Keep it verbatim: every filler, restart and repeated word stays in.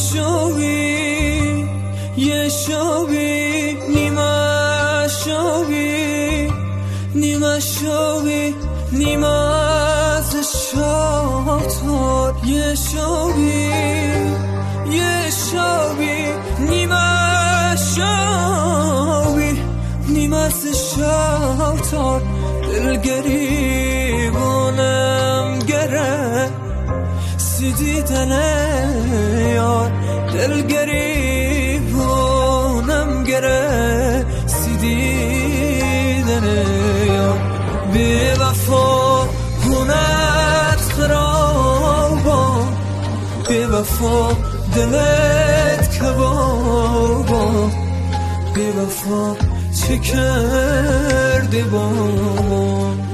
شوی یه شوی نیمه شوی نیمه شوی نیمه از شاتار یه شوی یه شوی نیمه شوی نیمه از شاتار دل گریبونم گره دیدن یار دل گریبونم گره سی دیدن یار بی وفا هونت خرابا بی وفا دلت کبابا بی وفا چه کردی با